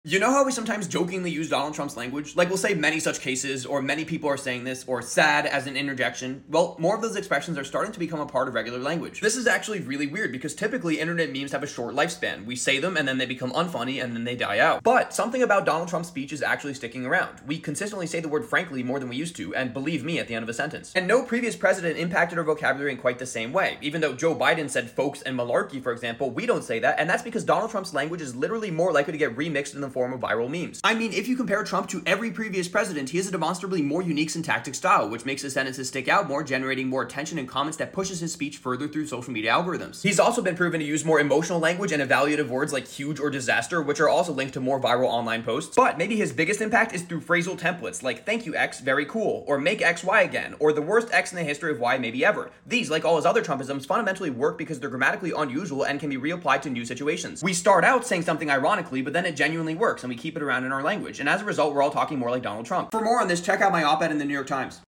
You know how we sometimes jokingly use Donald Trump's language? Like we'll say many such cases, or many people are saying this, or sad as an interjection. Well, more of those expressions are starting to become a part of regular language. This is actually really weird because typically internet memes have a short lifespan. We say them and then they become unfunny and then they die out. But something about Donald Trump's speech is actually sticking around. We consistently say the word frankly more than we used to, and believe me at the end of a sentence. And no previous president impacted our vocabulary in quite the same way. Even though Joe Biden said folks and malarkey, for example, we don't say that, and that's because Donald Trump's language is literally more likely to get remixed in the form of viral memes. I mean, if you compare Trump to every previous president, he has a demonstrably more unique syntactic style, which makes his sentences stick out more, generating more attention and comments that pushes his speech further through social media algorithms. He's also been proven to use more emotional language and evaluative words like huge or disaster, which are also linked to more viral online posts. But maybe his biggest impact is through phrasal templates like thank you X, very cool, or make X Y again, or the worst X in the history of Y maybe ever. These, like all his other Trumpisms, fundamentally work because they're grammatically unusual and can be reapplied to new situations. We start out saying something ironically, but then it genuinely works and we keep it around in our language. And as a result, we're all talking more like Donald Trump. For more on this, check out my op-ed in the New York Times.